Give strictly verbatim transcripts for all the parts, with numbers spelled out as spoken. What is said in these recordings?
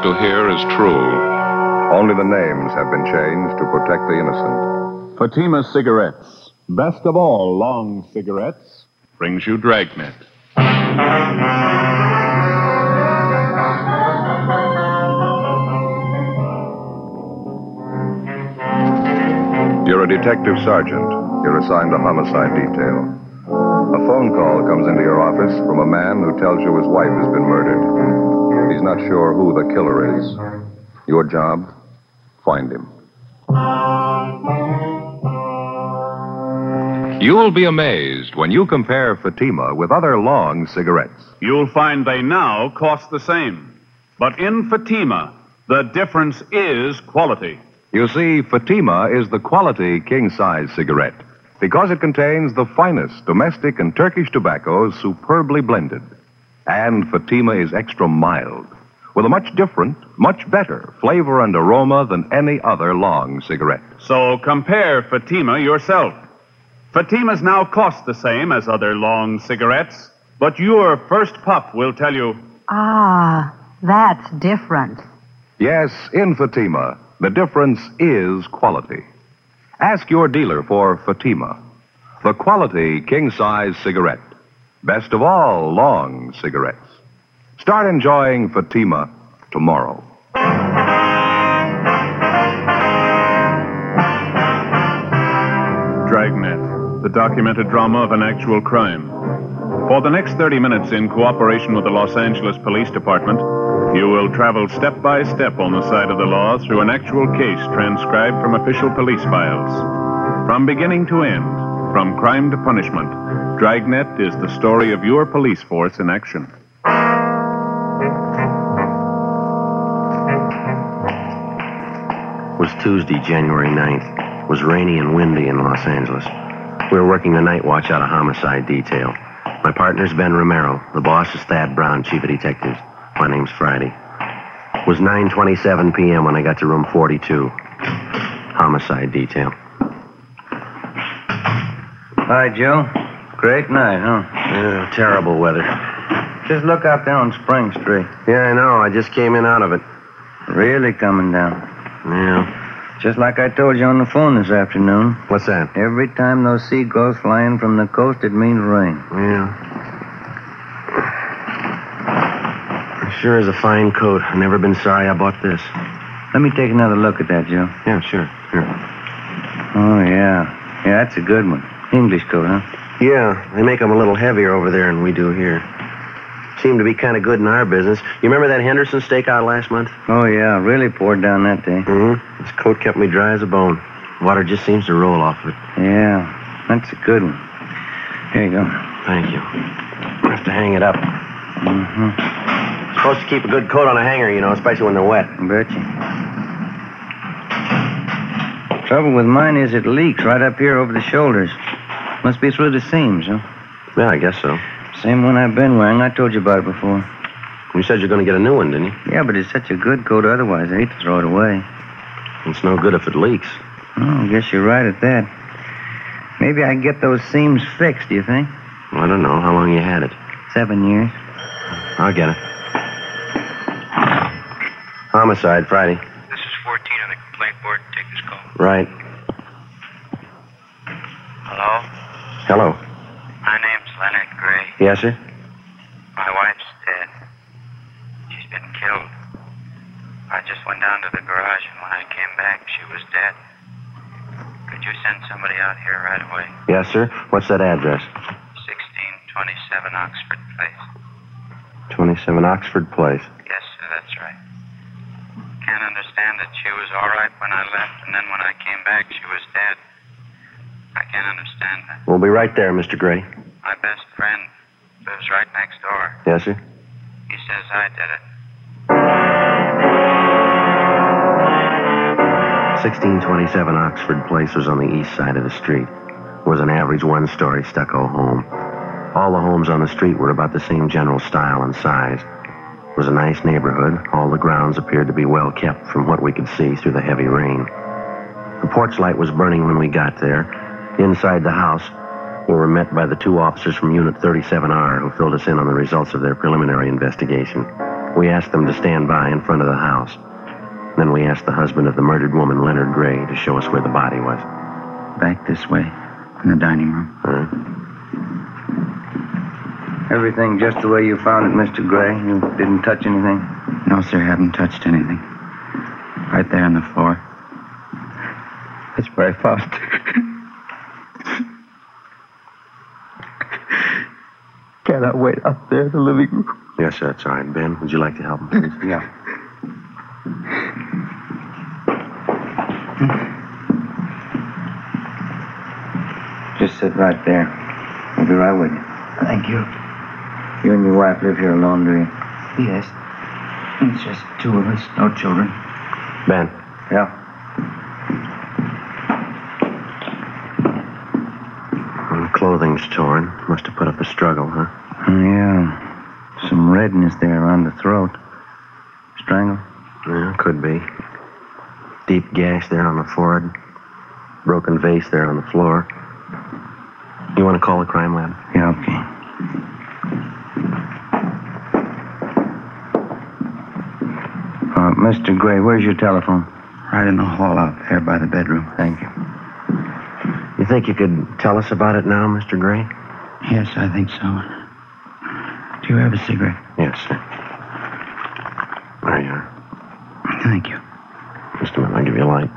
to hear is true. Only the names have been changed to protect the innocent. Fatima Cigarettes, best of all long cigarettes, brings you Dragnet. You're a detective sergeant. You're assigned a homicide detail. A phone call comes into your office from a man who tells you his wife has been murdered. He's not sure who the killer is. Your job? Find him. You'll be amazed when you compare Fatima with other long cigarettes. You'll find they now cost the same. But in Fatima, the difference is quality. You see, Fatima is the quality king-size cigarette because it contains the finest domestic and Turkish tobaccos superbly blended. And Fatima is extra mild, with a much different, much better flavor and aroma than any other long cigarette. So compare Fatima yourself. Fatimas now cost the same as other long cigarettes, but your first puff will tell you... Ah, that's different. Yes, in Fatima, the difference is quality. Ask your dealer for Fatima, the quality king-size cigarette. Best of all long cigarettes. Start enjoying Fatima tomorrow. Dragnet, the documented drama of an actual crime. For the next thirty minutes, in cooperation with the Los Angeles Police Department, you will travel step by step on the side of the law through an actual case transcribed from official police files. From beginning to end, from crime to punishment, Dragnet is the story of your police force in action. It was Tuesday, January ninth. It was rainy and windy in Los Angeles. We were working the night watch out of homicide detail. My partner's Ben Romero. The boss is Thad Brown, chief of detectives. My name's Friday. It was nine twenty-seven p.m. when I got to room forty-two. Homicide detail. Hi, Joe. Great night, huh? Yeah, terrible weather. Just look out there on Spring Street. Yeah, I know. I just came in out of it. Really coming down. Yeah. Just like I told you on the phone this afternoon. What's that? Every time those seagulls fly in from the coast, it means rain. Yeah. Sure is a fine coat. I've never been sorry I bought this. Let me take another look at that, Joe. Yeah, sure. Here. Oh, yeah. Yeah, that's a good one. English coat, huh? Yeah, they make them a little heavier over there than we do here. Seem to be kind of good in our business. You remember that Henderson stakeout last month? Oh, yeah. Really poured down that day. Mm-hmm. This coat kept me dry as a bone. Water just seems to roll off of it. Yeah, that's a good one. Here you go. Thank you. I have to hang it up. Mm-hmm. Supposed to keep a good coat on a hanger, you know, especially when they're wet. Betcha. Trouble with mine is it leaks right up here over the shoulders. Must be through the seams, huh? Yeah, I guess so. Same one I've been wearing. I told you about it before. You said you're going to get a new one, didn't you? Yeah, but it's such a good coat otherwise. I hate to throw it away. It's no good if it leaks. Oh, I guess you're right at that. Maybe I can get those seams fixed, do you think? I don't know. How long you had it? Seven years. I'll get it. Homicide, Friday. This is fourteen on the complaint board. Take this call. Right. Hello? Hello. My name's Leonard Gray. Yes, sir? My wife's dead. She's been killed. I just went down to the garage, and when I came back, she was dead. Could you send somebody out here right away? Yes, sir. What's that address? sixteen twenty-seven Oxford Place. twenty-seven Oxford Place. Yes, sir, that's right. Can't understand that she was all right when I left, and then when I came back, she was dead. I can't understand that. We'll be right there, Mister Gray. My best friend lives right next door. Yes, sir? He says I did it. sixteen twenty-seven Oxford Place was on the east side of the street. It was an average one-story stucco home. All the homes on the street were about the same general style and size. It was a nice neighborhood. All the grounds appeared to be well kept from what we could see through the heavy rain. The porch light was burning when we got there. Inside the house, we were met by the two officers from Unit thirty-seven R who filled us in on the results of their preliminary investigation. We asked them to stand by in front of the house. Then we asked the husband of the murdered woman, Leonard Gray, to show us where the body was. Back this way, in the dining room. Huh? Everything just the way you found it, Mister Gray? You didn't touch anything? No, sir, haven't touched anything. Right there on the floor. That's where I found it. Cannot wait up there in the living room. Yes, sir, that's all right. Ben, would you like to help him, please? Yeah. Just sit right there. I'll be right with you. Thank you. You and your wife live here alone, do you? Yes. It's just two of us, no children. Ben. Yeah. Well, the clothing's torn. Must have put up a struggle, huh? Yeah. Some redness there around the throat. Strangled? Yeah, could be. Deep gash there on the forehead. Broken vase there on the floor. You want to call the crime lab? Yeah, okay. Uh, Mister Gray, where's your telephone? Right in the hall out there by the bedroom. Thank you. You think you could tell us about it now, Mister Gray? Yes, I think so. Do you have a cigarette? Yes, sir. There you are. Thank you. Just a minute, I'll give you a light.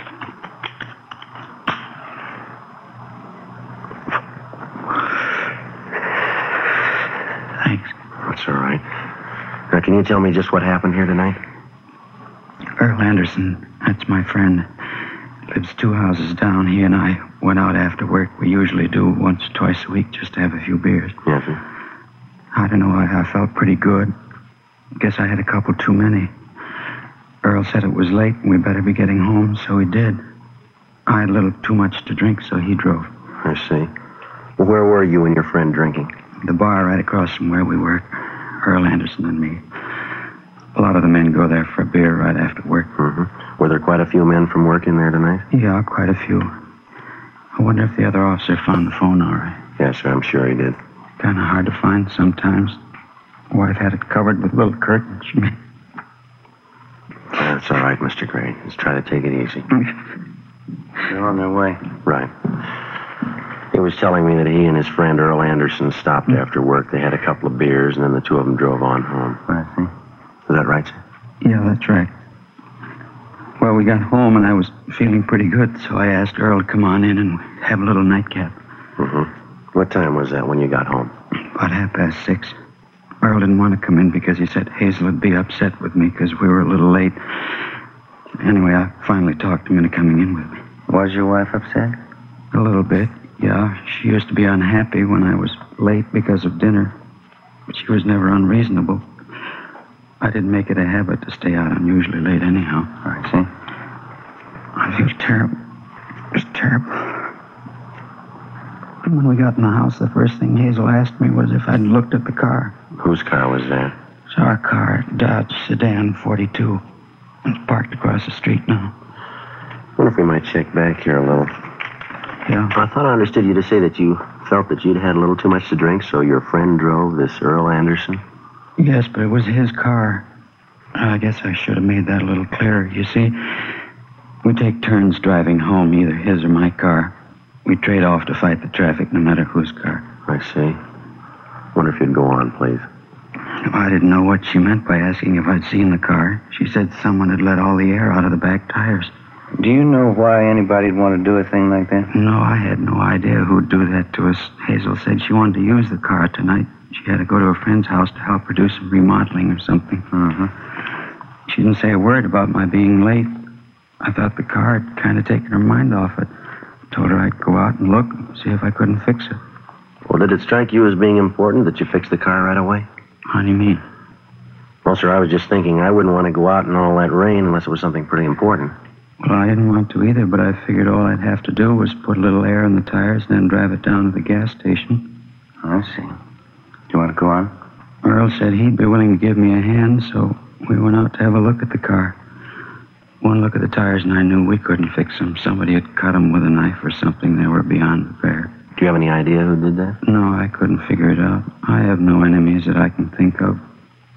Thanks. That's all right. Now, can you tell me just what happened here tonight? Earl Anderson, that's my friend. Lives two houses down. He and I went out after work. We usually do once or twice a week just to have a few beers. Yes, sir. I don't know, I, I felt pretty good. Guess I had a couple too many. Earl said it was late and we better be getting home, so he did. I had a little too much to drink, so he drove. I see. Well, where were you and your friend drinking? The bar right across from where we work. Earl Anderson and me. A lot of the men go there for a beer right after work. Mm-hmm. Were there quite a few men from work in there tonight? Yeah, quite a few. I wonder if the other officer found the phone all right. Yes, sir, I'm sure he did. Kind of hard to find sometimes. Wife had it covered with little curtains. She made... That's all right, Mister Gray. Just try to take it easy. They're on their way. Right. He was telling me that he and his friend Earl Anderson stopped after work. They had a couple of beers, and then the two of them drove on home. I see. Is that right, sir? Yeah, that's right. Well, we got home, and I was feeling pretty good, so I asked Earl to come on in and have a little nightcap. Mm-hmm. What time was that when you got home? About half past six. Earl didn't want to come in because he said Hazel would be upset with me because we were a little late. Anyway, I finally talked him into coming in with me. Was your wife upset? A little bit, yeah. She used to be unhappy when I was late because of dinner. But she was never unreasonable. I didn't make it a habit to stay out unusually late anyhow. I see. I feel terrible. Just terrible. And when we got in the house, the first thing Hazel asked me was if I'd looked at the car. Whose car was that? It's our car, Dodge Sedan forty-two. It's parked across the street now. I wonder if we might check back here a little. Yeah? I thought I understood you to say that you felt that you'd had a little too much to drink, so your friend drove this Earl Anderson? Yes, but it was his car. I guess I should have made that a little clearer. You see, we take turns driving home, either his or my car. We trade off to fight the traffic, no matter whose car. I see. Wonder if you'd go on, please. I didn't know what she meant by asking if I'd seen the car. She said someone had let all the air out of the back tires. Do you know why anybody'd want to do a thing like that? No, I had no idea who'd do that to us. Hazel said she wanted to use the car tonight. She had to go to a friend's house to help her do some remodeling or something. Mm-hmm. She didn't say a word about my being late. I thought the car had kind of taken her mind off it. Told her I'd go out and look and see if I couldn't fix it. Well, did it strike you as being important that you fix the car right away? How do you mean? Well, sir, I was just thinking I wouldn't want to go out in all that rain unless it was something pretty important. Well, I didn't want to either, but I figured all I'd have to do was put a little air in the tires and then drive it down to the gas station. I see. Do you want to go on? Earl said he'd be willing to give me a hand, so we went out to have a look at the car. One look at the tires, and I knew we couldn't fix them. Somebody had cut them with a knife or something. They were beyond repair. Do you have any idea who did that? No, I couldn't figure it out. I have no enemies that I can think of.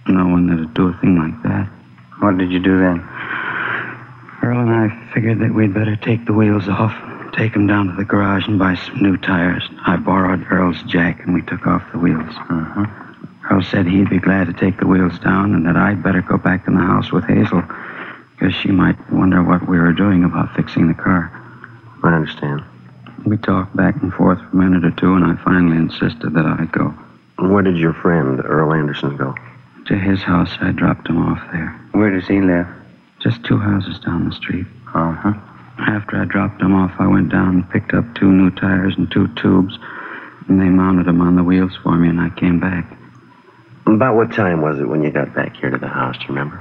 No one that'd do a thing like that. What did you do then? Earl and I figured that we'd better take the wheels off, take them down to the garage and buy some new tires. I borrowed Earl's jack and we took off the wheels. Uh-huh. Earl said he'd be glad to take the wheels down and that I'd better go back in the house with Hazel because she might wonder what we were doing about fixing the car. I understand. We talked back and forth for a minute or two and I finally insisted that I go. Where did your friend, Earl Anderson, go? To his house. I dropped him off there. Where does he live? Just two houses down the street. Uh-huh. After I dropped him off, I went down and picked up two new tires and two tubes, and they mounted them on the wheels for me, and I came back. About what time was it when you got back here to the house, do you remember?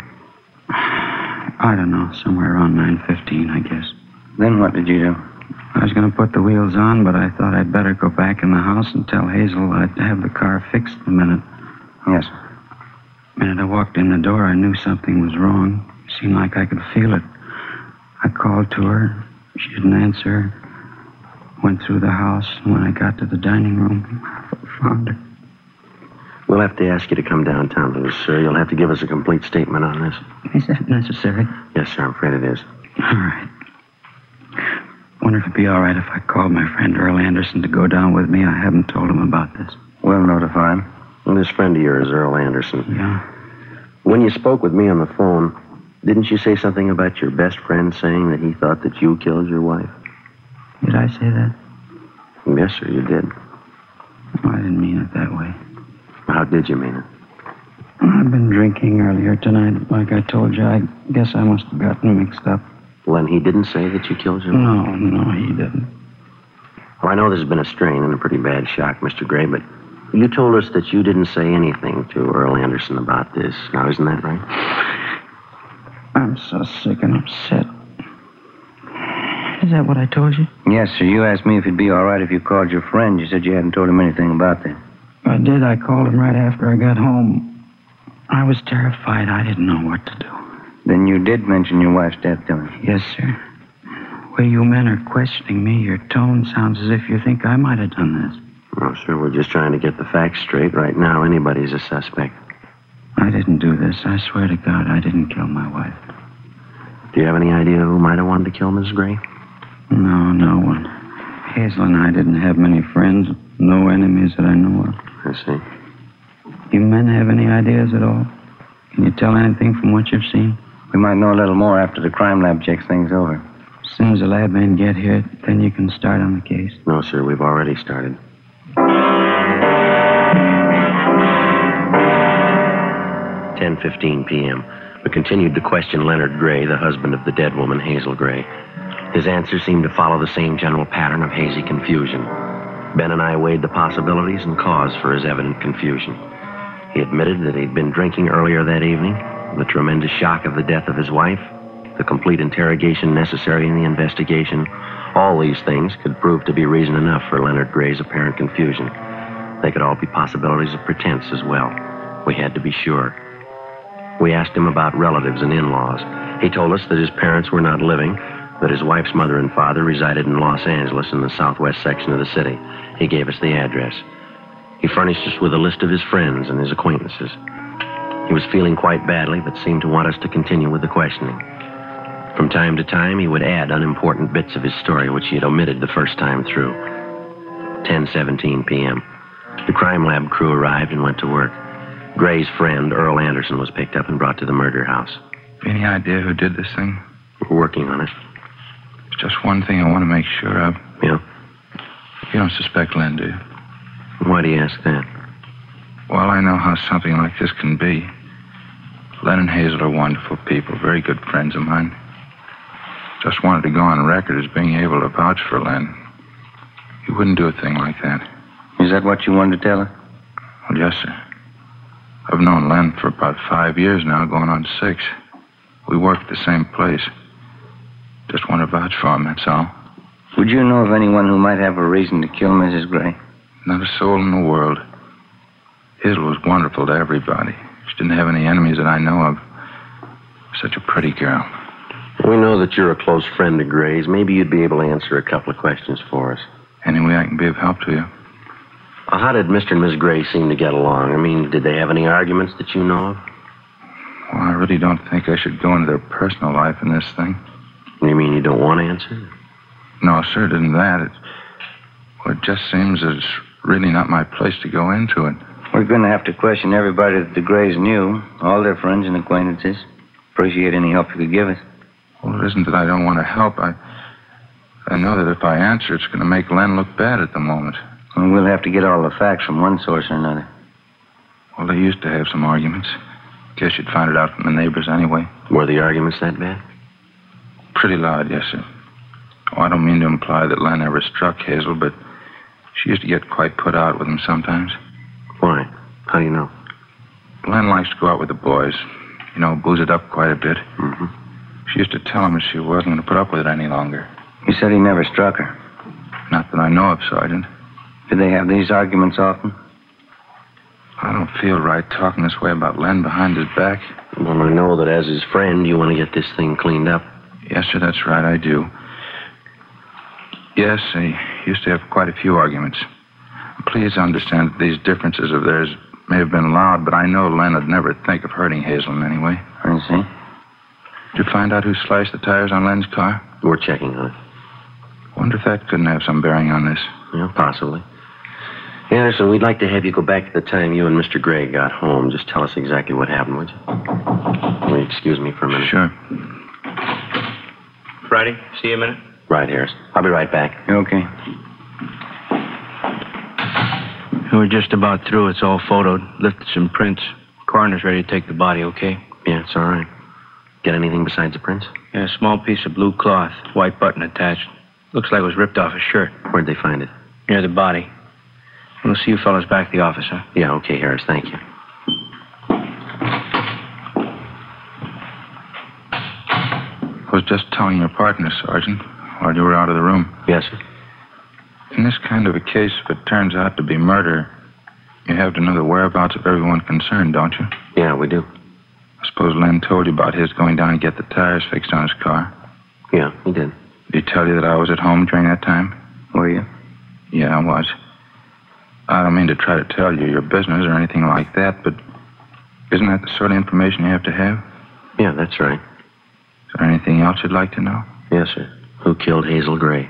I don't know, somewhere around nine fifteen, I guess. Then what did you do? I was going to put the wheels on, but I thought I'd better go back in the house and tell Hazel I'd have the car fixed in a minute. Yes. The minute I walked in the door, I knew something was wrong. It seemed like I could feel it. I called to her. She didn't answer. Went through the house, and when I got to the dining room, I found her. We'll have to ask you to come downtown with us, sir. You'll have to give us a complete statement on this. Is that necessary? Yes, sir, I'm afraid it is. All right. Wonder if it'd be all right if I called my friend Earl Anderson to go down with me. I haven't told him about this. We'll notify him. Well, this friend of yours, Earl Anderson. Yeah. When you spoke with me on the phone, didn't you say something about your best friend saying that he thought that you killed your wife? Did I say that? Yes, sir, you did. Oh, I didn't mean it that way. How did you mean it? I've been drinking earlier tonight. Like I told you, I guess I must have gotten mixed up. Well, and he didn't say that you killed your wife? No, no, he didn't. Well, I know there's been a strain and a pretty bad shock, Mister Gray, but you told us that you didn't say anything to Earl Anderson about this. Now, isn't that right? I'm so sick and upset. Is that what I told you? Yes, sir. You asked me if it'd be all right if you called your friend. You said you hadn't told him anything about that. I did. I called him right after I got home. I was terrified. I didn't know what to do. Then you did mention your wife's death to him? Yes, sir. The way you men are questioning me, your tone sounds as if you think I might have done this. No, sir, we're just trying to get the facts straight. Right now, anybody's a suspect. I didn't do this. I swear to God, I didn't kill my wife. Do you have any idea who might have wanted to kill Missus Gray? No, no one. Hazel and I didn't have many friends, no enemies that I know of. I see. You men have any ideas at all? Can you tell anything from what you've seen? We might know a little more after the crime lab checks things over. As soon as the lab men get here, then you can start on the case. No, sir, we've already started. ten fifteen p.m. We continued to question Leonard Gray, the husband of the dead woman, Hazel Gray. His answers seemed to follow the same general pattern of hazy confusion. Ben and I weighed the possibilities and cause for his evident confusion. He admitted that he'd been drinking earlier that evening, the tremendous shock of the death of his wife, the complete interrogation necessary in the investigation. All these things could prove to be reason enough for Leonard Gray's apparent confusion. They could all be possibilities of pretense as well. We had to be sure. We asked him about relatives and in-laws. He told us that his parents were not living, that his wife's mother and father resided in Los Angeles in the southwest section of the city. He gave us the address. He furnished us with a list of his friends and his acquaintances. He was feeling quite badly, but seemed to want us to continue with the questioning. From time to time, he would add unimportant bits of his story, which he had omitted the first time through. ten seventeen p.m. The crime lab crew arrived and went to work. Gray's friend, Earl Anderson, was picked up and brought to the murder house. Any idea who did this thing? We're working on it. There's just one thing I want to make sure of. Yeah? You don't suspect Len, do you? Why do you ask that? Well, I know how something like this can be. Len and Hazel are wonderful people, very good friends of mine. Just wanted to go on record as being able to vouch for Len. He wouldn't do a thing like that. Is that what you wanted to tell her? Well, yes, sir. I've known Len for about five years now, going on six. We work at the same place. Just want to vouch for him, that's all. Would you know of anyone who might have a reason to kill Missus Gray? Not a soul in the world. Hazel was wonderful to everybody. She didn't have any enemies that I know of. Such a pretty girl. We know that you're a close friend of Gray's. Maybe you'd be able to answer a couple of questions for us. Any way I can be of help to you? Well, how did Mister and Miss Gray seem to get along? I mean, did they have any arguments that you know of? Well, I really don't think I should go into their personal life in this thing. You mean you don't want to answer? No, sir, it isn't that. It, well, it just seems that it's really not my place to go into it. We're going to have to question everybody that the Grays knew, all their friends and acquaintances. Appreciate any help you could give us. Well, it isn't that I don't want to help. I, I know that if I answer, it's going to make Len look bad at the moment. And we'll have to get all the facts from one source or another. Well, they used to have some arguments. Guess you'd find it out from the neighbors anyway. Were the arguments that bad? Pretty loud, yes, sir. Oh, I don't mean to imply that Len ever struck Hazel, but she used to get quite put out with him sometimes. Why? How do you know? Len likes to go out with the boys. You know, booze it up quite a bit. Mm-hmm. She used to tell him that she wasn't going to put up with it any longer. He said he never struck her. Not that I know of, Sergeant. Did they have these arguments often? I don't feel right talking this way about Len behind his back. Well, I know that as his friend, you want to get this thing cleaned up. Yes, sir, that's right, I do. Yes, they used to have quite a few arguments. Please understand that these differences of theirs may have been loud, but I know Len would never think of hurting Hazel in any way. I see. Did you find out who sliced the tires on Len's car? We're checking on it. Wonder if that couldn't have some bearing on this. Yeah, possibly. Anderson, we'd like to have you go back to the time you and Mister Gray got home. Just tell us exactly what happened, would you? Will you excuse me for a minute? Sure. Friday, see you a minute. Right, Harris. I'll be right back. Okay. We're just about through. It's all photoed. Lifted some prints. Coroner's ready to take the body, okay? Yeah, it's all right. Get anything besides the prints? Yeah, a small piece of blue cloth. White button attached. Looks like it was ripped off a shirt. Where'd they find it? Near the body. We'll see you fellas back at the office, huh? Yeah, okay, Harris. Thank you. I was just telling your partner, Sergeant, while you were out of the room. Yes, sir. In this kind of a case, if it turns out to be murder, you have to know the whereabouts of everyone concerned, don't you? Yeah, we do. I suppose Len told you about his going down to get the tires fixed on his car. Yeah, he did. Did he tell you that I was at home during that time? Were you? Yeah, I was. I don't mean to try to tell you your business or anything like that, but isn't that the sort of information you have to have? Yeah, that's right. Is there anything else you'd like to know? Yes, sir. Who killed Hazel Gray?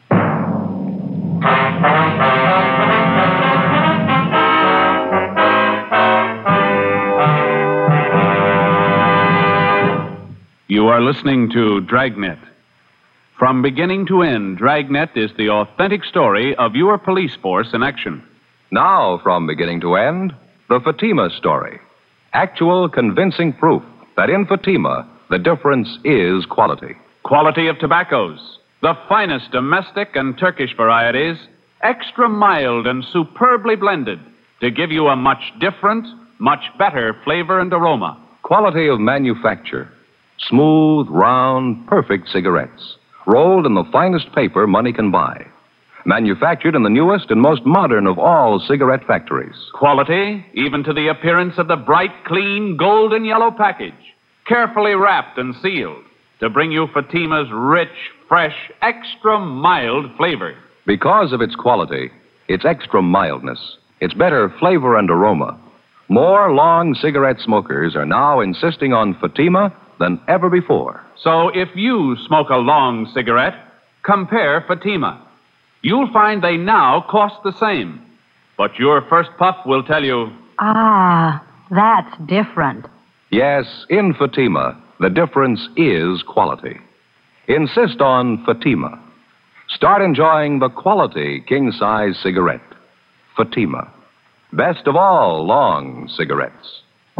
You are listening to Dragnet. From beginning to end, Dragnet is the authentic story of your police force in action. Now, from beginning to end, the Fatima story. Actual convincing proof that in Fatima, the difference is quality. Quality of tobaccos, the finest domestic and Turkish varieties, extra mild and superbly blended to give you a much different, much better flavor and aroma. Quality of manufacture. Smooth, round, perfect cigarettes. Rolled in the finest paper money can buy. Manufactured in the newest and most modern of all cigarette factories. Quality, even to the appearance of the bright, clean, golden yellow package. Carefully wrapped and sealed to bring you Fatima's rich, fresh, extra mild flavor. Because of its quality, its extra mildness, its better flavor and aroma, more long cigarette smokers are now insisting on Fatima than ever before. So if you smoke a long cigarette, compare Fatima. You'll find they now cost the same. But your first puff will tell you, Ah, that's different. Yes, in Fatima, the difference is quality. Insist on Fatima. Start enjoying the quality king-size cigarette. Fatima. Best of all long cigarettes.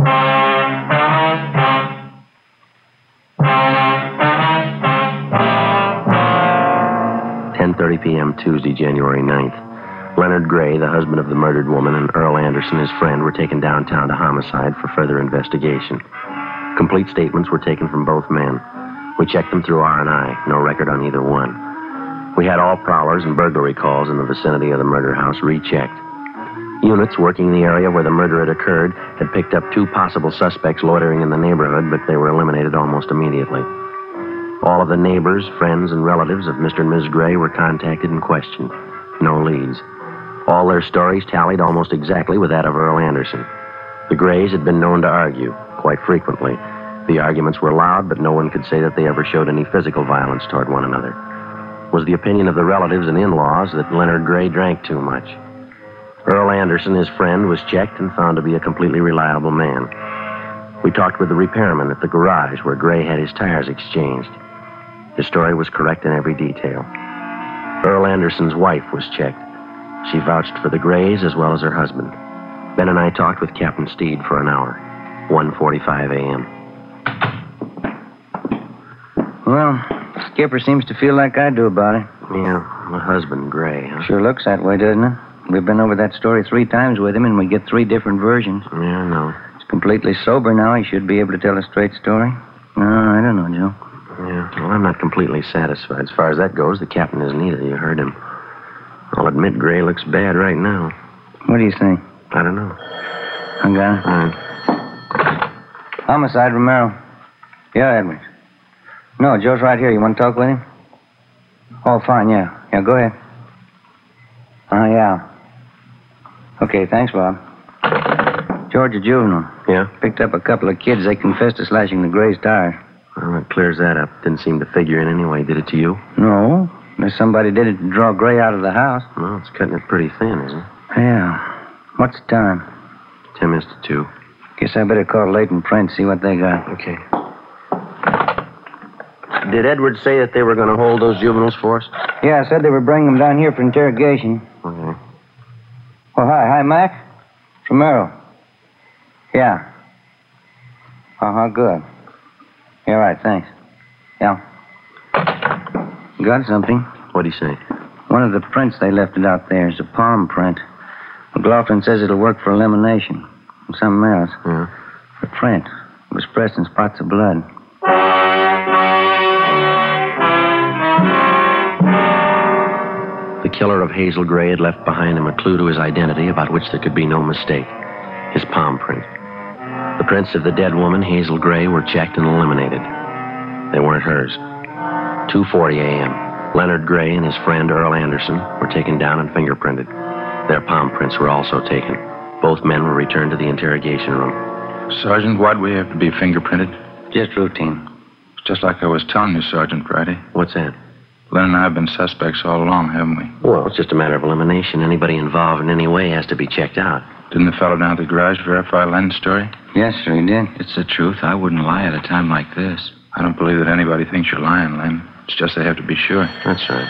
ten thirty p.m. Tuesday, January ninth. Leonard Gray, the husband of the murdered woman, and Earl Anderson, his friend, were taken downtown to homicide for further investigation. Complete statements were taken from both men. We checked them through R and I. No record on either one. We had all prowlers and burglary calls in the vicinity of the murder house rechecked. Units working the area where the murder had occurred had picked up two possible suspects loitering in the neighborhood, but they were eliminated almost immediately. All of the neighbors, friends, and relatives of Mister and Miz Gray were contacted and questioned. No leads. All their stories tallied almost exactly with that of Earl Anderson. The Grays had been known to argue, quite frequently, The arguments were loud, but no one could say that they ever showed any physical violence toward one another. It was the opinion of the relatives and in-laws that Leonard Gray drank too much. Earl Anderson, his friend, was checked and found to be a completely reliable man. We talked with the repairman at the garage where Gray had his tires exchanged. His story was correct in every detail. Earl Anderson's wife was checked. She vouched for the Grays as well as her husband. Ben and I talked with Captain Steed for an hour, one forty-five a.m. Well, Skipper seems to feel like I do about it. Yeah, my husband, Gray, huh? Sure looks that way, doesn't it? We've been over that story three times with him, and we get three different versions. Yeah, I know. He's completely sober now. He should be able to tell a straight story. No, I don't know, Joe. Yeah, well, I'm not completely satisfied. As far as that goes, the captain isn't either. You heard him. I'll admit Gray looks bad right now. What do you think? I don't know. I got it. All right. Homicide, Romero. Yeah, Edwards. No, Joe's right here. You want to talk with him? Oh, fine, yeah. Yeah, go ahead. Oh, yeah. Okay, thanks, Bob. Georgia Juvenile. Yeah? Picked up a couple of kids. They confessed to slashing the Gray's tires. Well, that clears that up. Didn't seem to figure in anyway. Did it to you? No. Unless somebody did it to draw Gray out of the house. Well, it's cutting it pretty thin, isn't it? Yeah. What's the time? Ten minutes to two. Guess I better call Leighton Print, see what they got. Okay. Did Edwards say that they were going to hold those juveniles for us? Yeah, I said they were bringing them down here for interrogation. Okay. Oh, hi. Hi, Mac. From Merrill. Yeah. Uh-huh, good. Yeah, right, thanks. Yeah. Got something. What'd he say? One of the prints they left it out there is a palm print. McLaughlin says it'll work for elimination. And something else. Yeah. The print. It was pressed in spots of blood. The killer of Hazel Gray had left behind him a clue to his identity about which there could be no mistake. His palm print. The prints of the dead woman, Hazel Gray, were checked and eliminated. They weren't hers. two forty a.m. Leonard Gray and his friend Earl Anderson were taken down and fingerprinted. Their palm prints were also taken. Both men were returned to the interrogation room. Sergeant, why'd we have to be fingerprinted? Just routine. It's just like I was telling you, Sergeant Friday. What's that? Len and I have been suspects all along, haven't we? Well, it's just a matter of elimination. Anybody involved in any way has to be checked out. Didn't the fellow down at the garage verify Len's story? Yes, sir, he did. It's the truth. I wouldn't lie at a time like this. I don't believe that anybody thinks you're lying, Len. It's just they have to be sure. That's right.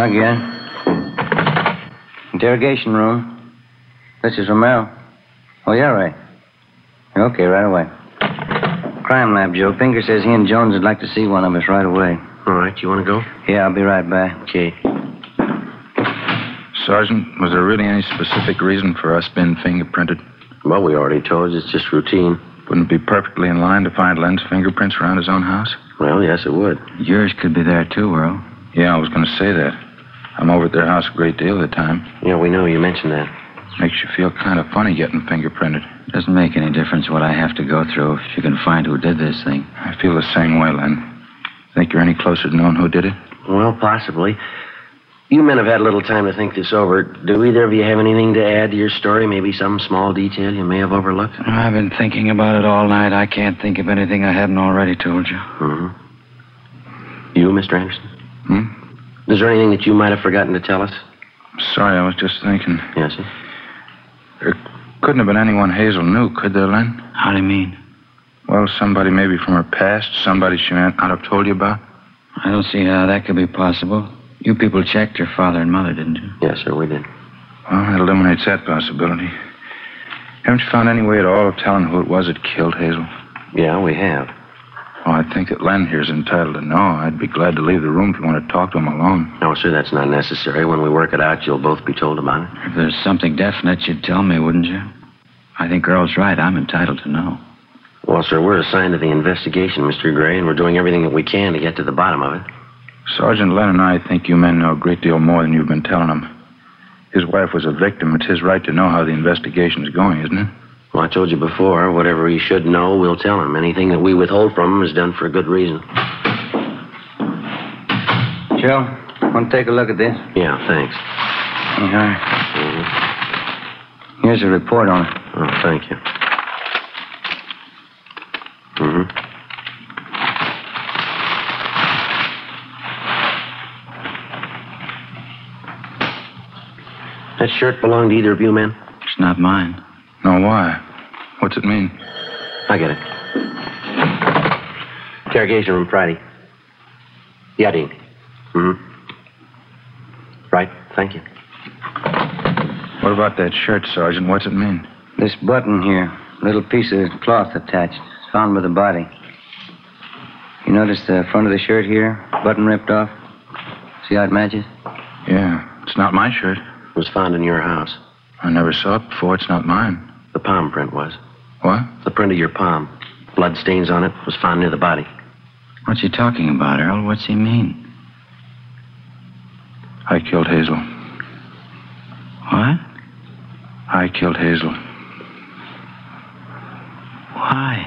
Again. Interrogation room. This is Romero. Oh, yeah, right. Okay, right away. Crime lab, Joe. Pinker says he and Jones would like to see one of us right away. All right, you want to go? Yeah, I'll be right back. Okay. Sergeant, was there really any specific reason for us being fingerprinted? Well, we already told you it's just routine. Wouldn't it be perfectly in line to find Len's fingerprints around his own house? Well, yes, it would. Yours could be there, too, Earl. Yeah, I was going to say that. I'm over at their house a great deal of the time. Yeah, we know. You mentioned that. Makes you feel kind of funny getting fingerprinted. Doesn't make any difference what I have to go through if you can find who did this thing. I feel the same way, Len. Think you're any closer to knowing who did it? Well, possibly. You men have had a little time to think this over. Do either of you have anything to add to your story? Maybe some small detail you may have overlooked? I've been thinking about it all night. I can't think of anything I haven't already told you. Mm-hmm. You, Mister Anderson? Hmm? Is there anything that you might have forgotten to tell us? Sorry, I was just thinking. Yes, sir? There couldn't have been anyone Hazel knew, could there, Len? How do you mean? Well, somebody maybe from her past, somebody she might not have told you about. I don't see how that could be possible. You people checked her father and mother, didn't you? Yes, sir, we did. Well, that eliminates that possibility. Haven't you found any way at all of telling who it was that killed Hazel? Yeah, we have. Well, I think that Len here's entitled to know. I'd be glad to leave the room if you want to talk to him alone. No, sir, that's not necessary. When we work it out, you'll both be told about it. If there's something definite, you'd tell me, wouldn't you? I think Earl's right. I'm entitled to know. Well, sir, we're assigned to the investigation, Mister Gray, and we're doing everything that we can to get to the bottom of it. Sergeant Len and I think you men know a great deal more than you've been telling him. His wife was a victim. It's his right to know how the investigation's going, isn't it? Well, I told you before, whatever he should know, we'll tell him. Anything that we withhold from him is done for a good reason. Joe, want to take a look at this? Yeah, thanks. Yeah. Mm-hmm. Here's a report on it. Oh, thank you. Mm-hmm. That shirt belong to either of you men? It's not mine. No, why? What's it mean? I get it. Interrogation room Friday. Yeah, Dean. Mm-hmm. Right, thank you. What about that shirt, Sergeant? What's it mean? This button here, little piece of cloth attached. It's found by the body. You notice the front of the shirt here? Button ripped off? See how it matches? Yeah, it's not my shirt. It was found in your house. I never saw it before. It's not mine. The palm print was. What? The print of your palm. Blood stains on it was found near the body. What's he talking about, Earl? What's he mean? I killed Hazel. What? I killed Hazel. Why?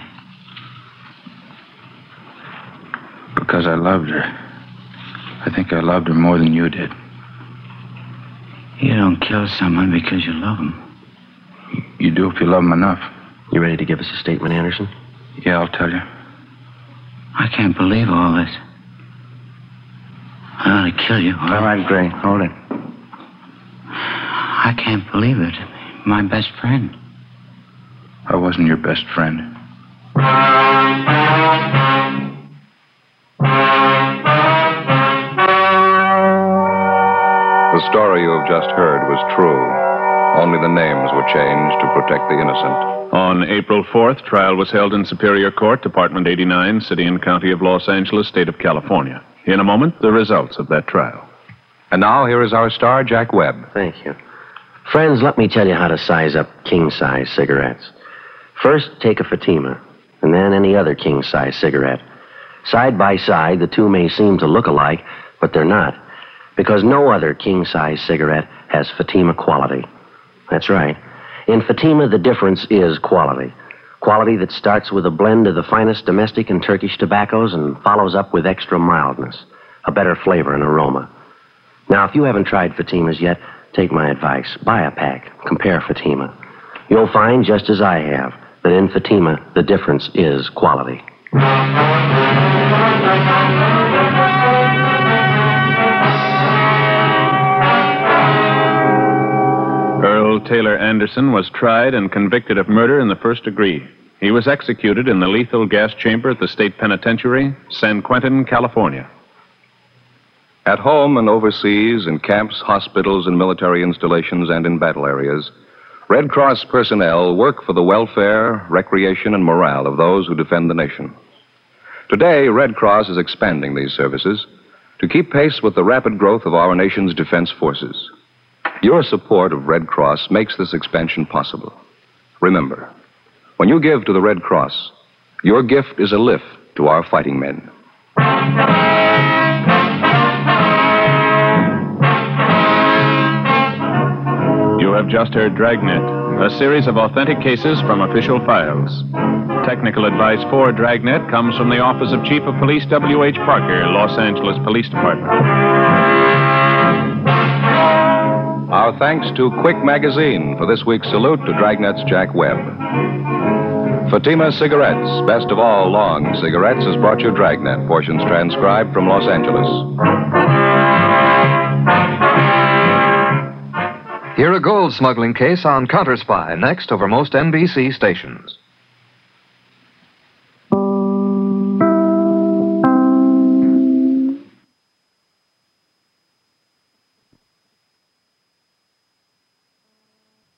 Because I loved her. I think I loved her more than you did. You don't kill someone because you love them. You do if you love them enough. You ready to give us a statement, Anderson? Yeah, I'll tell you. I can't believe all this. I ought to kill you. All right, Gray. Hold it. I can't believe it. My best friend. I wasn't your best friend. The story you have just heard was true. Only the names were changed to protect the innocent. On April fourth, trial was held in Superior Court, Department eighty-nine, City and County of Los Angeles, State of California. In a moment, the results of that trial. And now, here is our star, Jack Webb. Thank you. Friends, let me tell you how to size up king-size cigarettes. First, take a Fatima, and then any other king-size cigarette. Side by side, the two may seem to look alike, but they're not, because no other king-size cigarette has Fatima quality. That's right. In Fatima, the difference is quality. Quality that starts with a blend of the finest domestic and Turkish tobaccos and follows up with extra mildness, a better flavor and aroma. Now, if you haven't tried Fatimas yet, take my advice. Buy a pack. Compare Fatima. You'll find, just as I have, that in Fatima, the difference is quality. Earl Taylor Anderson was tried and convicted of murder in the first degree. He was executed in the lethal gas chamber at the state penitentiary, San Quentin, California. At home and overseas, in camps, hospitals, and military installations, and in battle areas, Red Cross personnel work for the welfare, recreation, and morale of those who defend the nation. Today, Red Cross is expanding these services to keep pace with the rapid growth of our nation's defense forces. Your support of Red Cross makes this expansion possible. Remember, when you give to the Red Cross, your gift is a lift to our fighting men. You have just heard Dragnet, a series of authentic cases from official files. Technical advice for Dragnet comes from the Office of Chief of Police W H Parker, Los Angeles Police Department. Our thanks to Quick Magazine for this week's salute to Dragnet's Jack Webb. Fatima Cigarettes, best of all long cigarettes, has brought you Dragnet, portions transcribed from Los Angeles. Hear a gold smuggling case on Counterspy next over most N B C stations.